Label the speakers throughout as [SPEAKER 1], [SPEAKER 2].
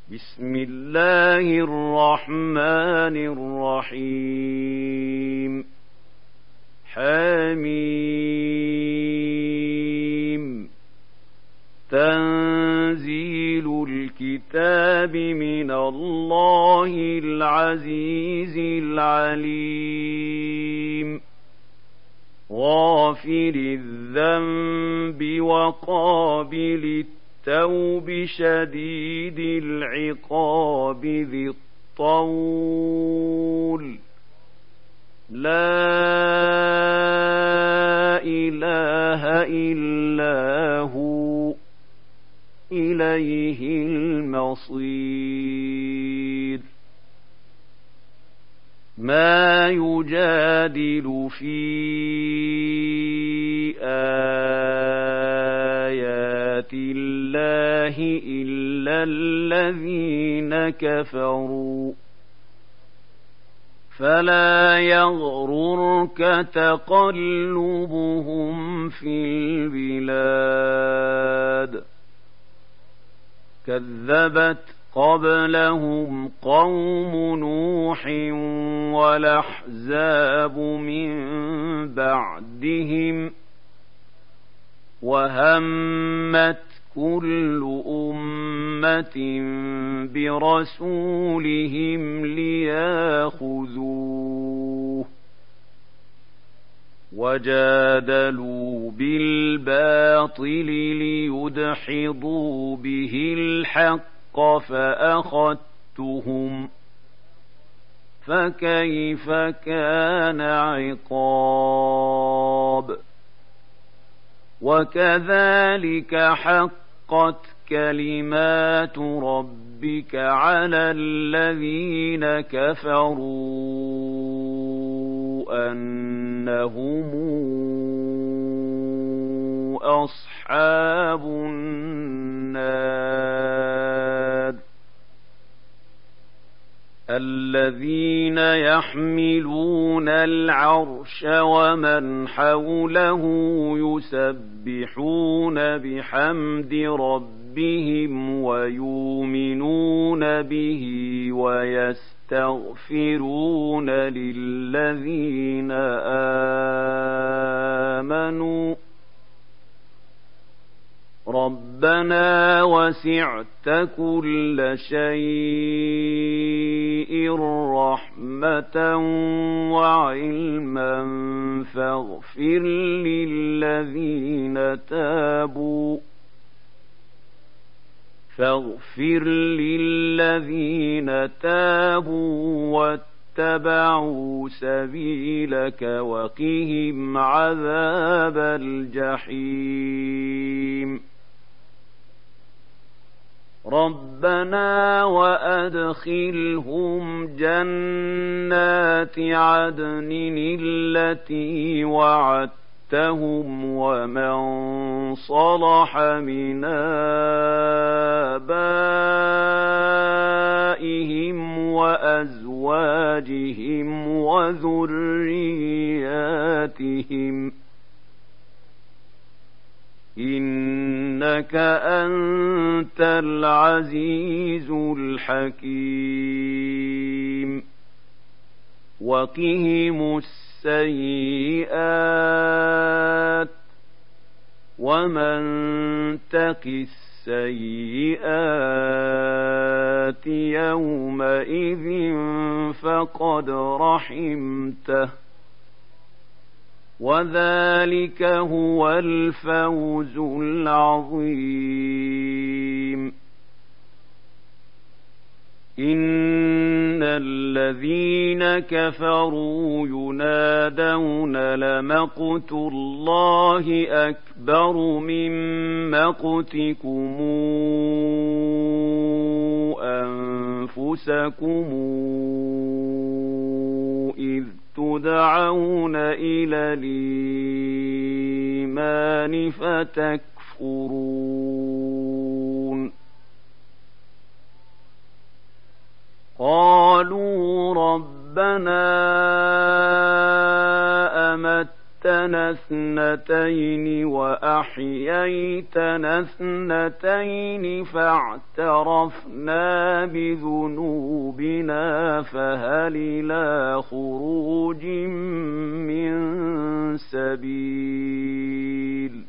[SPEAKER 1] بسم الله الرحمن الرحيم حميم تنزيل الكتاب من الله العزيز العليم غافر الذنب وقابل التوب شديد العقاب ذي الطول لا إله إلا هو إليه المصير ما يجادل في آيات الله إلا الذين كفروا فلا يغررك تقلبهم في البلاد كذبت قبلهم قوم نوح والأحزاب من بعدهم وهمت كل أمة برسولهم لياخذوه وجادلوا بالباطل ليدحضوا به الحق فأخذتهم فكيف كان عقاب وكذلك حقت كلمات ربك على الذين كفروا أنهم أصحاب النار الذين يحملون العرش ومن حوله يسبحون بحمد ربهم ويؤمنون به ويستغفرون للذين آمنوا ربنا وسعت كل شيء رحمة وعلما فاغفر للذين تابوا واتبعوا سبيلك وقهم عذاب الجحيم ربنا وأدخلهم جنات عدن التي وعدتهم ومن صلح من آبائهم وأزواجهم وذرياتهم إنك أنت العزيز الحكيم وقهم السيئات ومن تق السيئات يومئذ فقد رحمته وذلك هو الفوز العظيم إن الذين كفروا ينادون لمقت الله أكبر من مقتكم أنفسكم إذ تدعون إلى الإيمان فتكفرون قالوا ربنا أمتنا اثنتين وأحييتنا اثنتين فاعترفنا اعترفنا بذنوبنا فهل إلى خروج من سبيل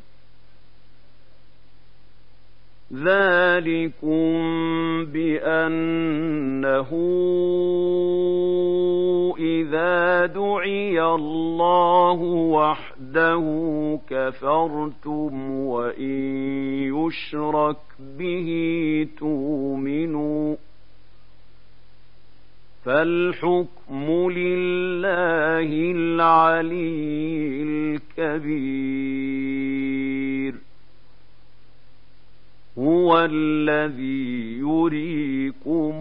[SPEAKER 1] ذلكم بأنه إذا دعي الله وحده كفرتم وإن يشرك به تؤمنوا فالحكم لله العلي الكبير هو الذي يريكم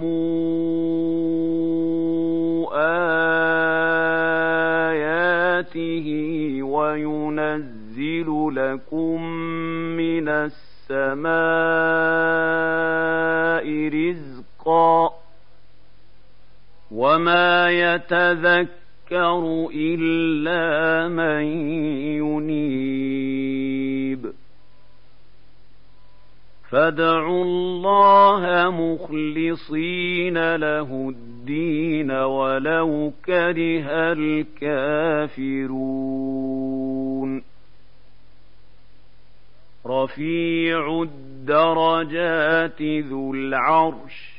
[SPEAKER 1] آياته وينزل لكم من السماء رزقا وما يتذكر إلا من ينيب فادعوا الله مخلصين له الدين ولو كره الكافرون رفيع الدرجات ذو العرش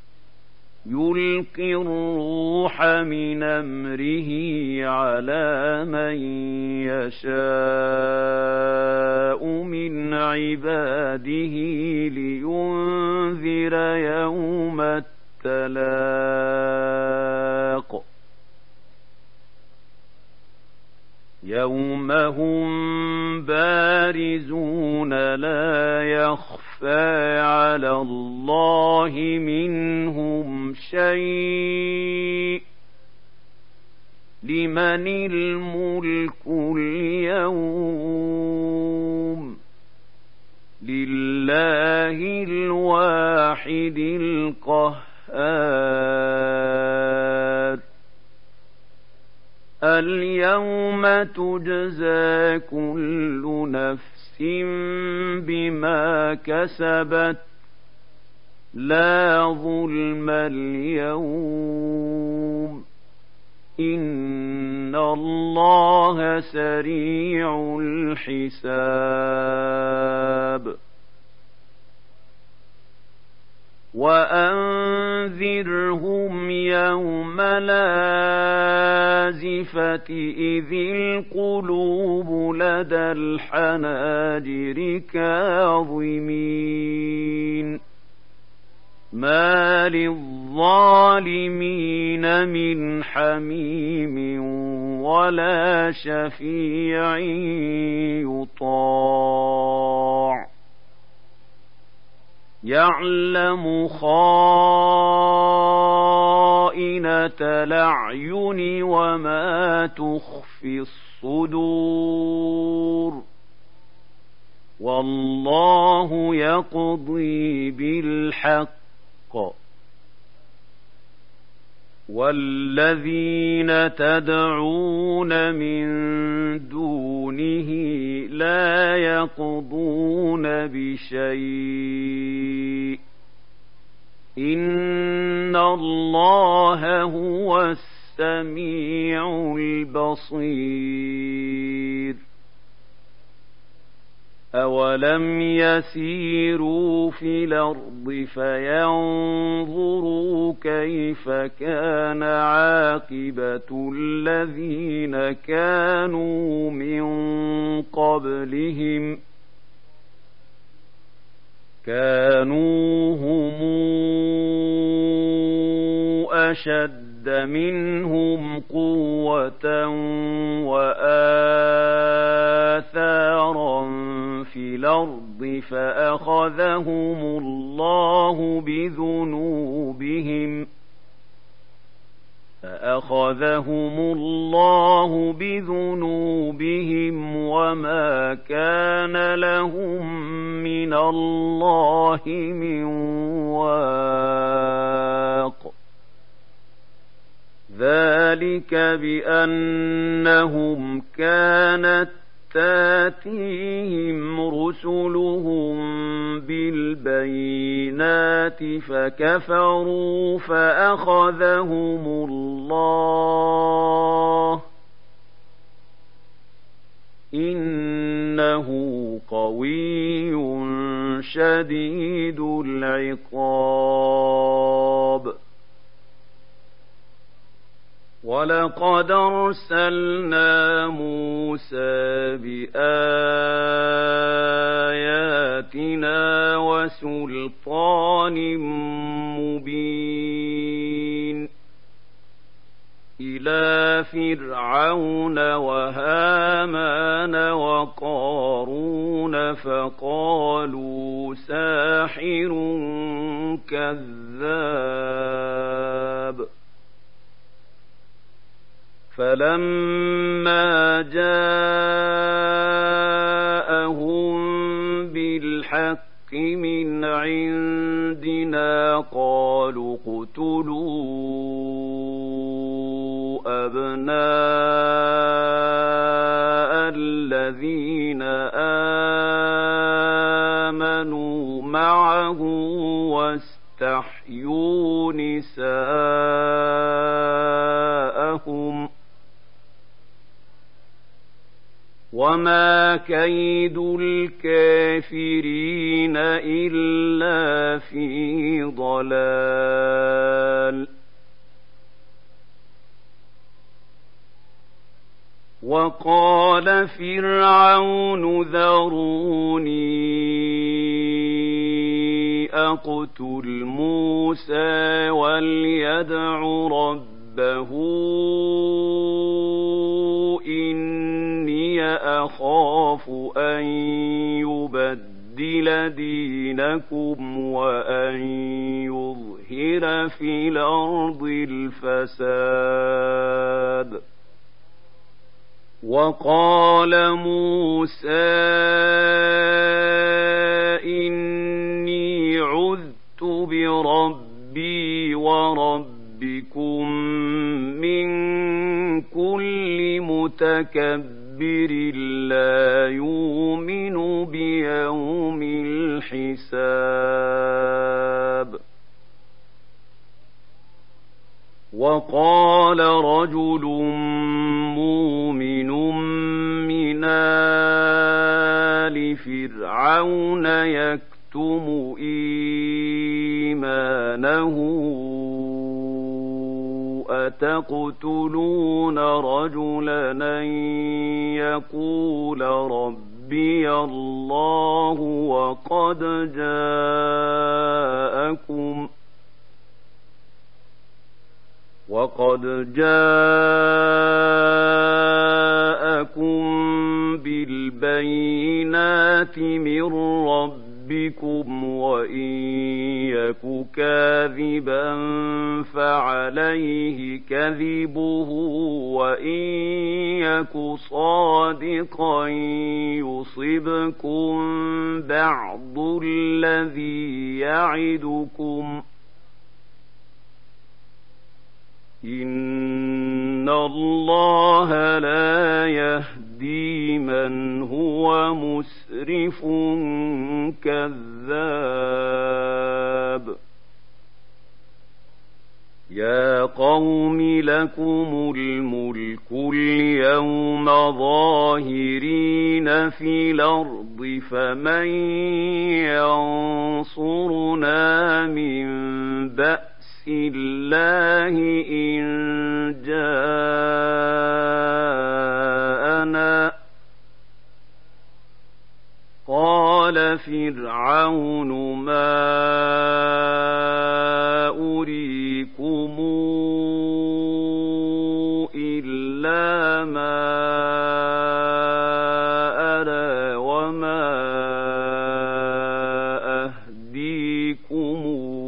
[SPEAKER 1] يلقي الروح من أمره على من يشاء من عباده لينذر يوم التلاق يوم هم بارزون لا يخفى على الله منهم شيء لمن الملك اليوم لله الواحد القهار اليوم تجزى كل نفس بما كسبت لا ظلم اليوم إن الله سريع الحساب وأنذرهم يوم الآزفة إذ القلوب لدى الحناجر كاظمين ما للظالمين من حميم ولا شفيع يطاع يعلم خائنة الأعين وما تخفي الصدور والله يقضي بالحق والذين تدعون من دونه لا يقضون بشيء إن الله هو السميع البصير أولم يسيروا في الأرض فينظروا كيف كان عاقبة الذين كانوا من قبلهم كانوا هم أشد منهم قوة وآثارا في الأرض فأخذهم الله بذنوبهم وما كان لهم من الله من واق ذلك بأنهم كانت تاتيهم رسلهم بالبينات الآيات فكفروا فأخذهم الله إنه قوي شديد العقاب ولقد أرسلنا موسى بآياتنا وسلطان مبين إلى فرعون وهامان وقارون فقالوا ساحر كذاب فلما جاءهم بالحق من عندنا قالوا اقتلوا أبناء الذين آمنوا معه واستحيوا نساءهم وما كيد الكافرين إلا في ضلال وقال فرعون ذروني أقتل موسى وليدع ربه إني أخاف أن يبدل دينكم وأن يظهر في الأرض الفساد وقال موسى إني عذت بربي وربكم من كل متكبر لا يؤمن بيوم الحساب وقال رجل مؤمن من آل فرعون يكتم إيمانه أتقتلون رجلا أن يقول ربي الله وقد جاءكم بالبينات من ربكم وإن يك كاذبا فعليه كذبه وإن يك صادقا يصبكم بعض الذي يعدكم إن الله لا يهدي من هو مسرف كذاب يا قوم لكم الملك اليوم ظاهرين في الأرض فمن ينصرنا من بأس الله إن جاءنا قال فرعون ما أريكم إلا ما أرى وما أهديكم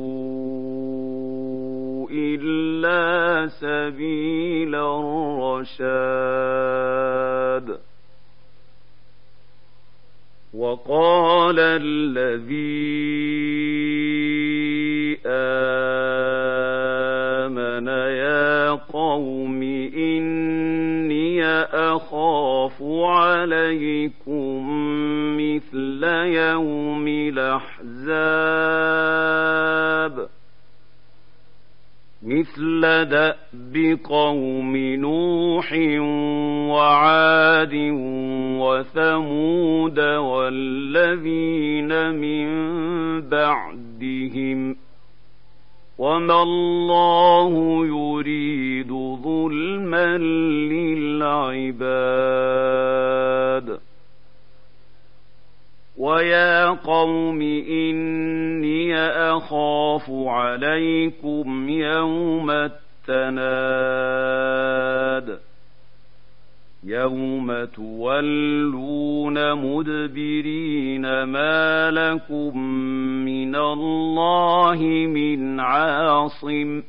[SPEAKER 1] إلا سبيل الرشاد وقال الذي آمن يا قوم إني أخاف عليكم مثل يوم الأحزاب مثل دأب قوم نوح وعاد وثمود والذين من بعدهم وما الله يريد ظلما للعباد ويا قوم إني أخاف عليكم يوم التناد يوم تولون مدبرين ما لكم من الله من عاصم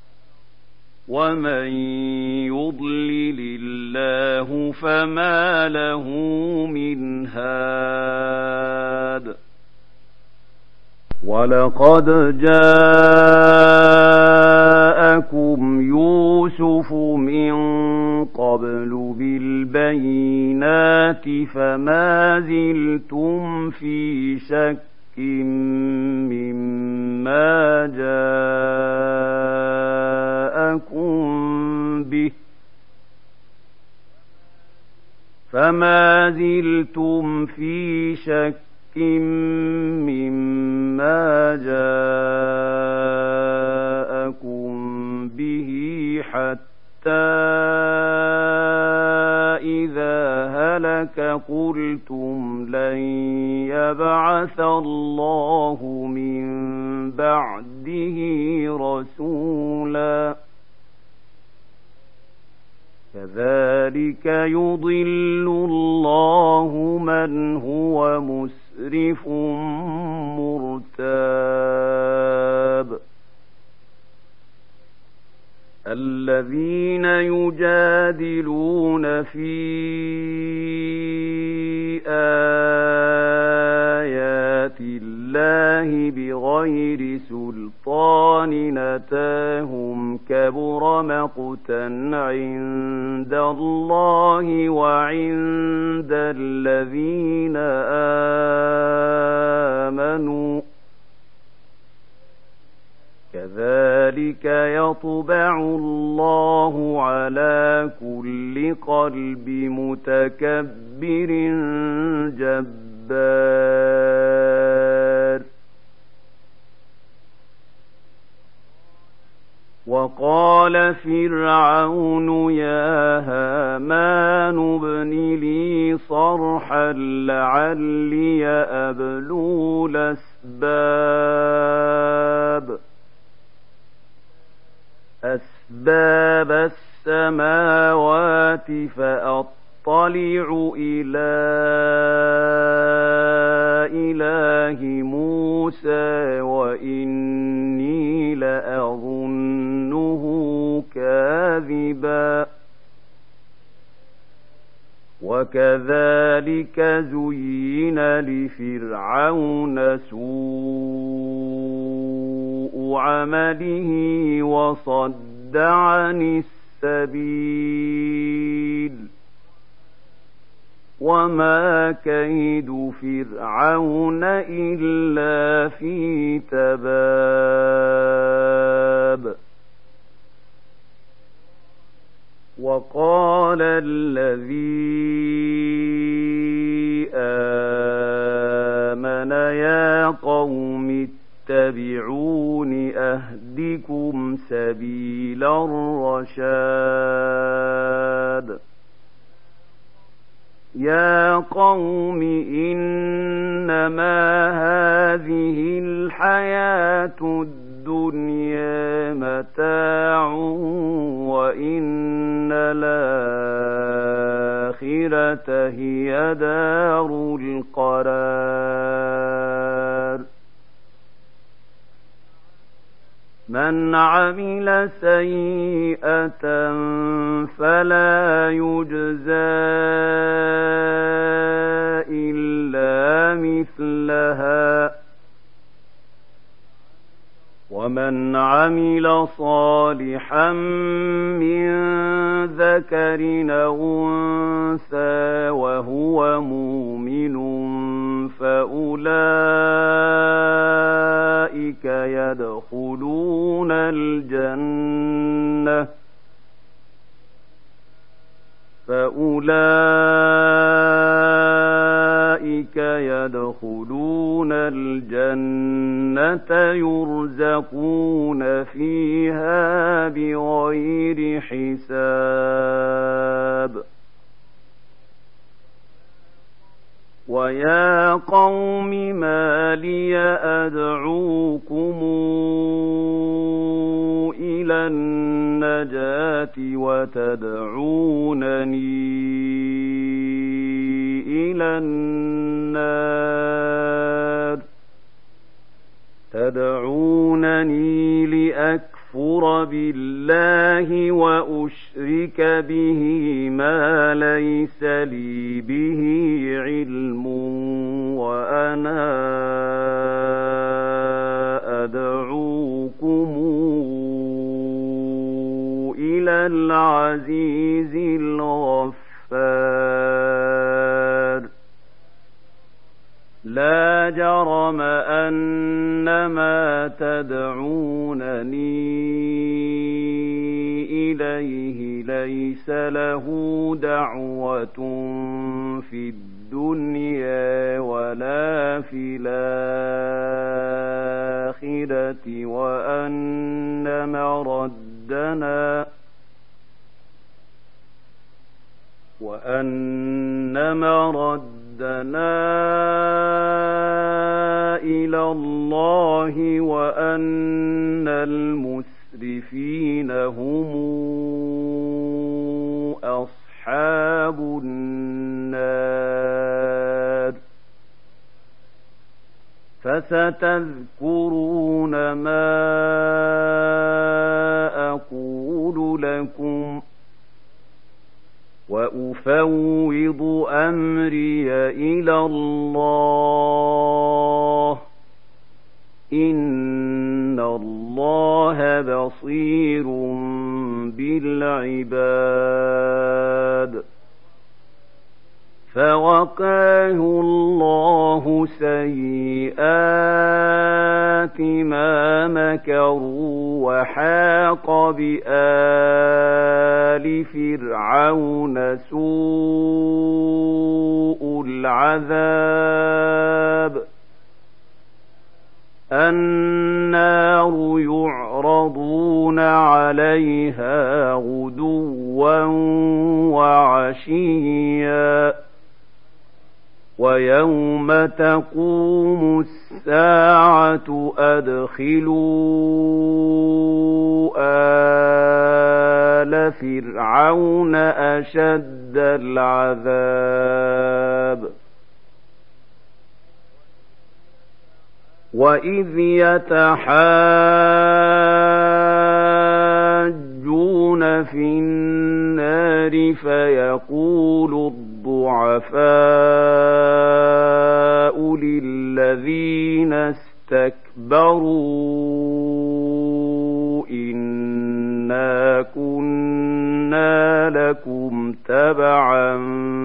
[SPEAKER 1] ومن يضلل الله فما له من هاد ولقد جاءكم يوسف من قبل بالبينات فما زلتم في شك مما جاءكم به حتى إذا هلك قلتم لن يبعث الله من بعده رسولا كذلك يضل الله من هو مسرف مرتاب الذين يجادلون في آيات الله بغير سلطان أتاهم كبر مقتا عند الله وعند الذين آمنوا كذلك يطبع الله على كل قلب متكبر جبار وقال فرعون يا هامان ابن لي صرحا لعلي أبلغ أسباب السماوات فأطلع إلى إله موسى وإني لأظنه كاذبا وكذلك زين لفرعون سوء عمله وصد عن السبيل وما كيد فرعون إلا في تباب وقال الذي آمن يا قوم اتبعون أهدكم سبيل الرشاد يا قوم إنما هذه الحياة الدنيا متاع وإن الآخرة هي دار القرار من عمل سيئة فلا يجزى إلا مثلها ومن عمل صالحا من ذكر أو أنثى وهو مؤمن فأولئك يدخلون الجنة يرزقون فيها بغير حساب ويا قوم ما لي أدعوكم إلى النجاة وتدعونني إلى النار تدعونني لأكفر بالله وأشرك به ما ليس لي به علم وأنا أدعوكم إلى العزيز الغفار لا جرم أن ما تدعونني إليه ليس له دعوة في الدنيا ولا في الآخرة وأن مردنا إلى الله وأن المسرفين هم أصحاب النار فستذكرون ما أقول لكم وأفوض أمري إلى الله إن الله بصير بالعباد فوقاه الله سيئات ما مكروا وحاق بآل فرعون سوء العذاب النار يعرضون عليها غدوا وعشيا ويوم تقوم الساعة أدخلوا آل فرعون أشد العذاب وإذ يتحاجون في النار فيقول الضعفاء للذين استكبروا إنا كنا لكم تبعا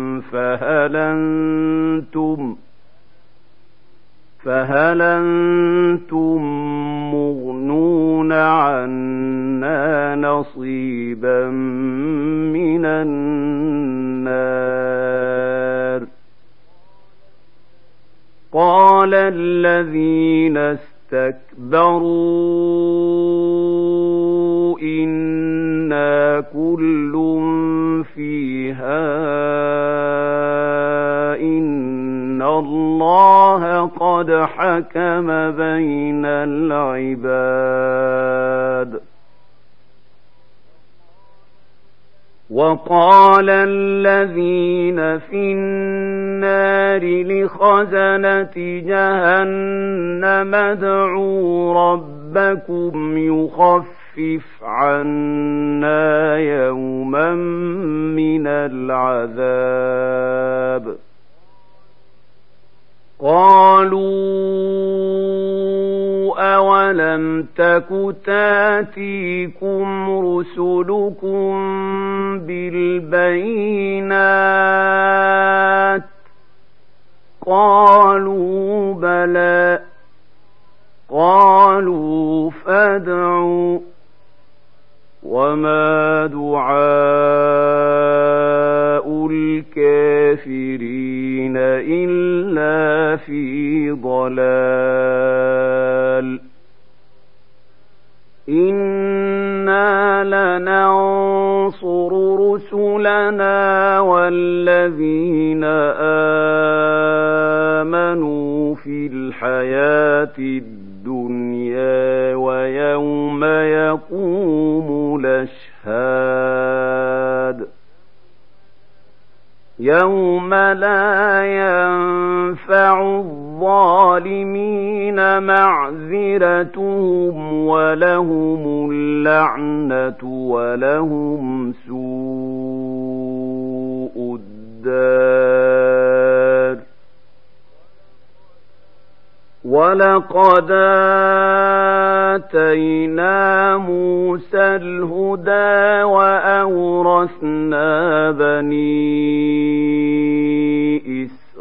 [SPEAKER 1] فهل أنتم مغنون عنا نصيبا من النار قال الذين استكبروا إنا كل فيها إن الله قد حكم بين العباد وقال الذين في النار لخزنة جهنم ادعوا ربكم يخفف عنا يوما من العذاب قالوا أولم تك تاتيكم رسلكم بالبينات قالوا بلى قالوا فادعوا وما دعاء الكافرين إلا في ضلال إنا لننصر رسلنا والذين آمنوا في الحياة الدنيا ويوم يقوم الأشهاد يوم لا ينفع الظالمين معذرتهم ولهم اللعنة ولهم سوء الدار ولقد آتينا موسى الهدى وأورثنا بني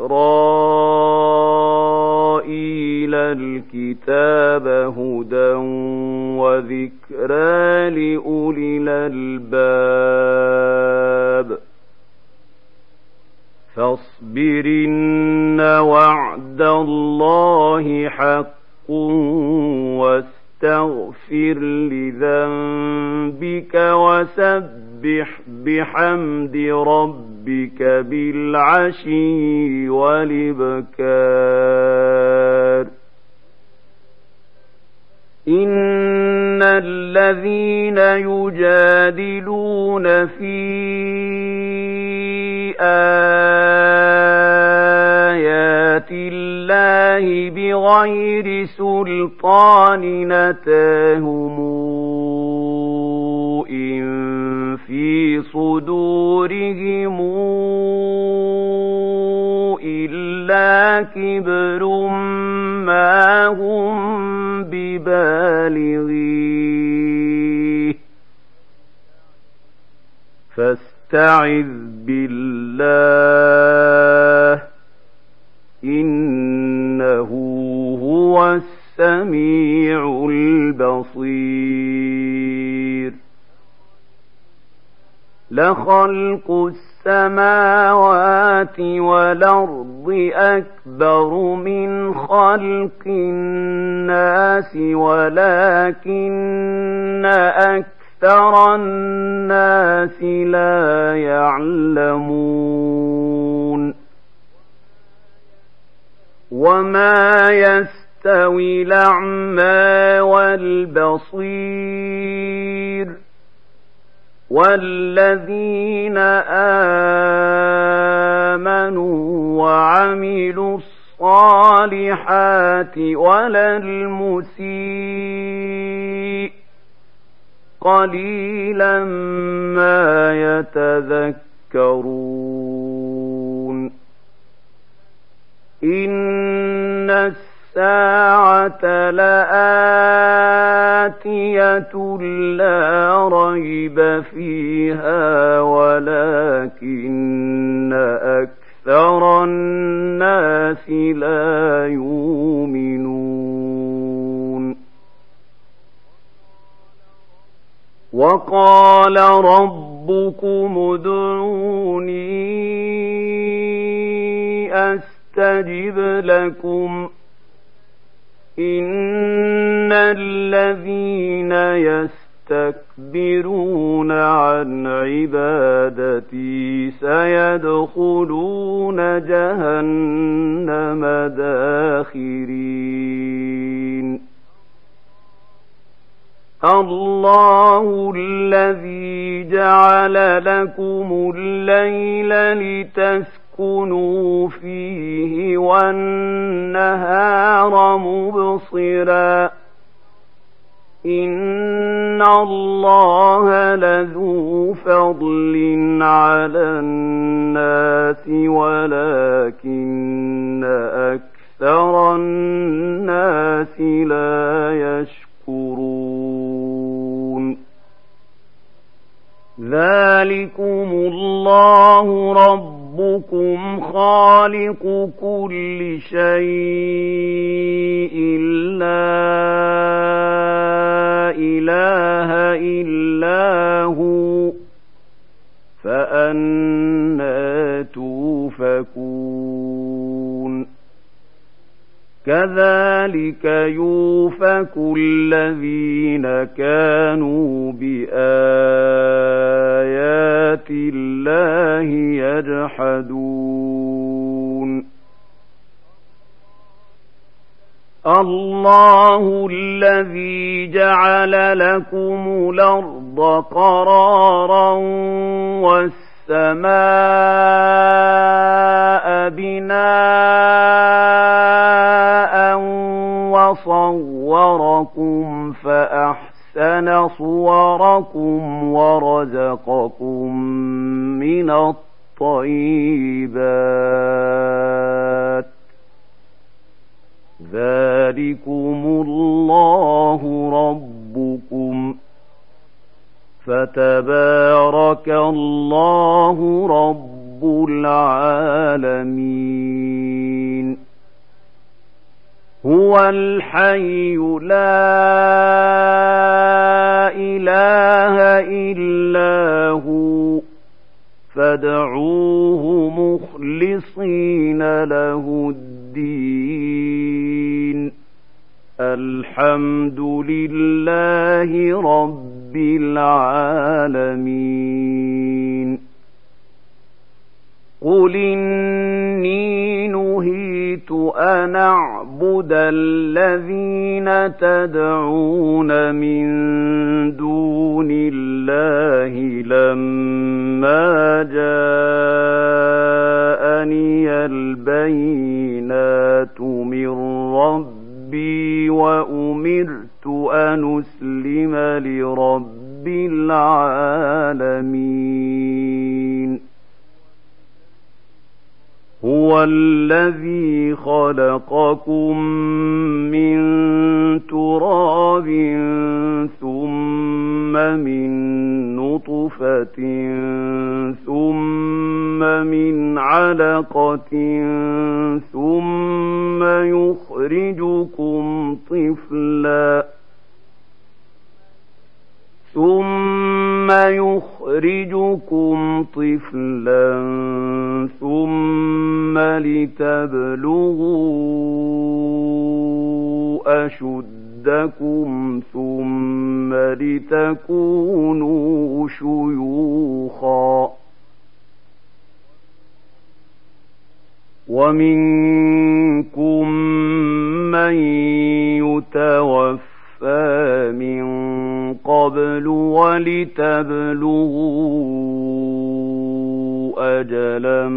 [SPEAKER 1] إسرائيل الكتاب هدى وذكرى لأولي الألباب فاصبرن وعد الله حق واستغفر لذنبك وسبح بحمد ربك بالعشي والإبكار إن الذين يجادلون في آيات الله بغير سلطان أتاهم إن في صدورهم إلا كبر ما هم ببالغيه فاستعذ بالله إنه هو السميع البصير لخلق السماوات والأرض أكبر من خلق الناس ولكن أكثر الناس لا يعلمون وما يستوي الأعمى والبصير والذين آمنوا وعملوا الصالحات ولا المسيء قليلا ما يتذكرون إن الساعة لآتية لا ريب فيها ولكن أكثر الناس لا يؤمنون وقال ربكم ادعوني أستجب لكم إن الذين يستكبرون عن عبادتي سيدخلون جهنم داخرين الله الذي جعل لكم الليل لتسكنوا فيه والنهار مبصرا إن الله لذو فضل على الناس ولكن أكثر الناس لا يشكرون ذلكم الله ربكم ربكم خالق كل شيء لا إله إلا هو فأنى توفكون كذلك يؤفك الذين كانوا بآيات الله يجحدون الله الذي جعل لكم الأرض قرارا والسماء بناء وصوركم فأحسن صوركم ورزقكم من الطيبات ذلكم الله ربكم فتبارك الله رب العالمين هو الحي لا إله إلا هو فادعوه مخلصين له الدين الحمد لله رب العالمين قل إني نهيت أن أعبد الذين تدعون من دون الله لما جاءني البينات من ربي وأمرت أن أسلم لرب العالمين هو الذي خلقكم من تراب ثم من نطفة ثم من علقة ثم يخرجكم طفلا ثم لتبلغوا أشدكم ثم لتكونوا شيوخا ومنكم من يتوفى من قبل ولتبلغوا أجلا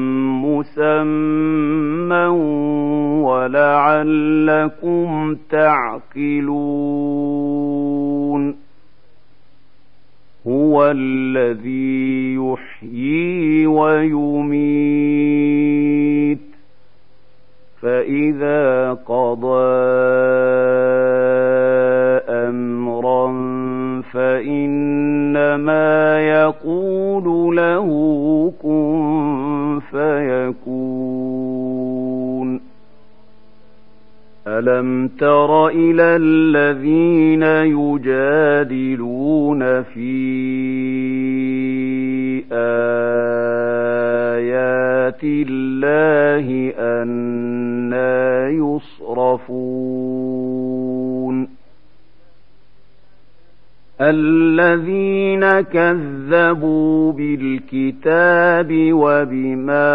[SPEAKER 1] مسمى ولعلكم تعقلون هو الذي يحيي ويميت فإذا قضى أمرا فإنما يقول له كن فيكون ألم تر إلى الذين يجادلون في آيات الله أنى يصرفون الذين كذبوا بالكتاب وبما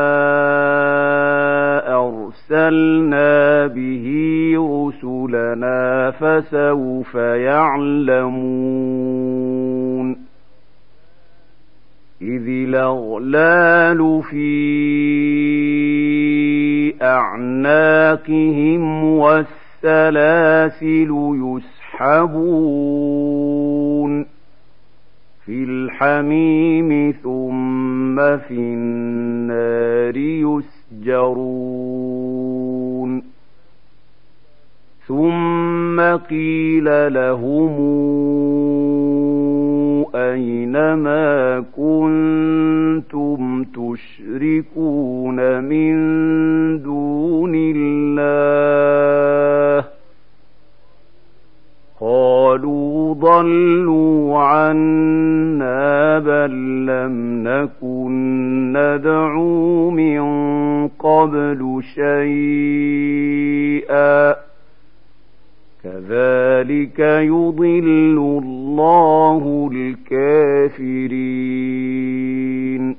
[SPEAKER 1] أرسلنا به رسلنا فسوف يعلمون إذ الأغلال في أعناقهم والسلاسل يسحبون في الحميم ثم في النار يسجرون ثم قيل لهم أين ما كنتم كنتم تشركون من دون الله قالوا ضلوا عنا بل لم نكن ندعو من قبل شيئا كذلك يضل الله الكافرين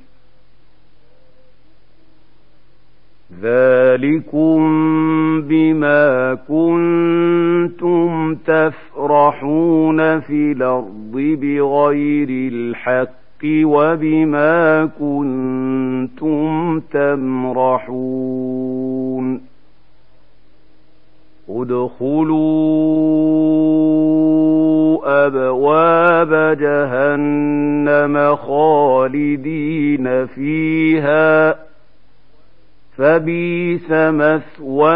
[SPEAKER 1] ذلكم بما كنتم تفرحون في الأرض بغير الحق وبما كنتم تمرحون ادخلوا أبواب جهنم خالدين فيها فبئس مثوى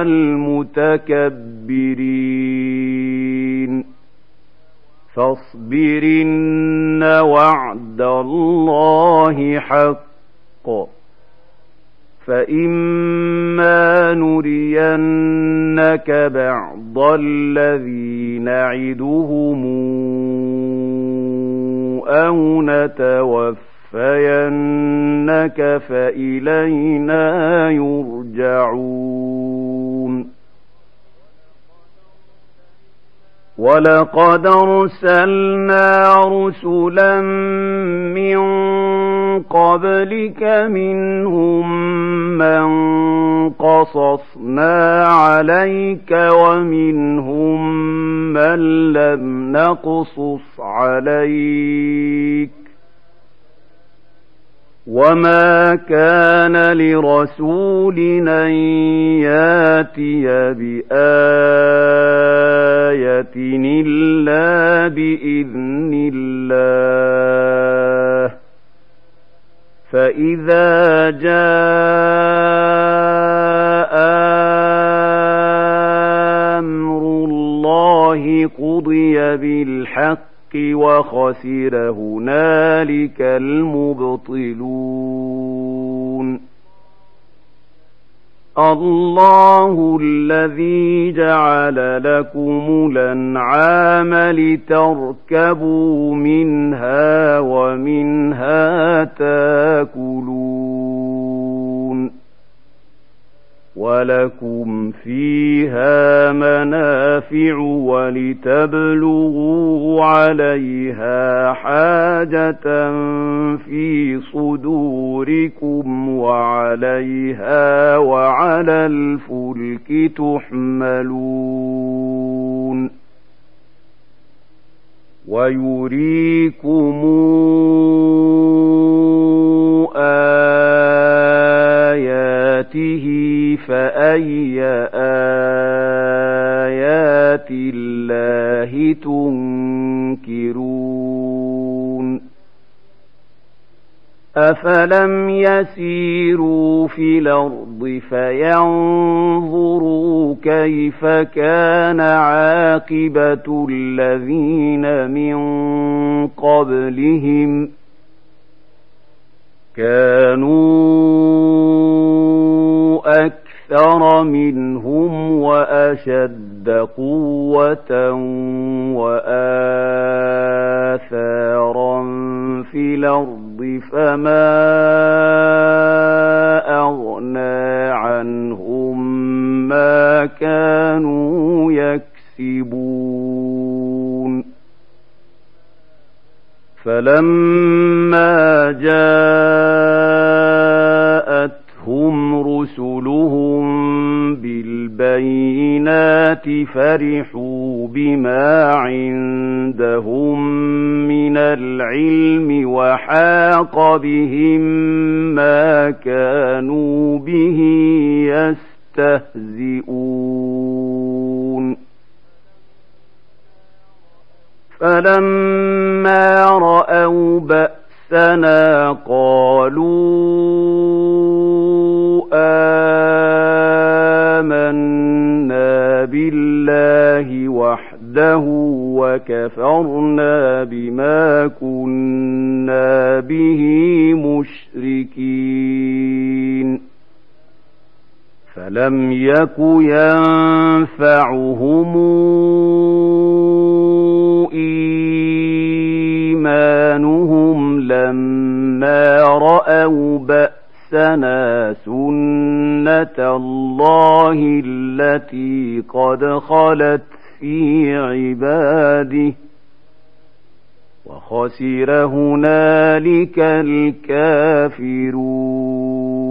[SPEAKER 1] المتكبرين فاصبرن وعد الله حق فإما نرينك بعض الذي نعدهم أو نتوفينك فإلينا يرجعون ولقد أرسلنا رسلا من قبلك منهم من قصصنا عليك ومنهم من لم نقصص عليك وما كان لرسول أن ياتي بآية إلا بإذن الله فإذا جاء أمر الله قضي بالحق وخسر هنالك المبطلون الله الذي جعل لكم الأنعام لتركبوا منها ومنها تاكلون ولكم فيها منافع ولتبلغوا عليها حاجة في صدوركم وعليها وعلى الفلك تحملون ويريكم آياته فأي آيات الله تنكرون أفلم يسيروا في الأرض فينظروا كيف كان عاقبة الذين من قبلهم كانوا أكثر منهم وأشد قوة وآثارا في الأرض فما أغنى عنهم ما كانوا يكسبون فلما جاءتهم رسلهم بالبينات فرحوا بما عندهم من العلم وحاق بهم ما كانوا به يستهزئون فلما رأوا بأسنا قالوا آمنا بالله وحده وحده وكفرنا بما كنا به مشركين فلم يك ينفعهم إيمانهم لما رأوا بأسنا سنة الله التي قد خلت في عباده وخسر هنالك الكافرون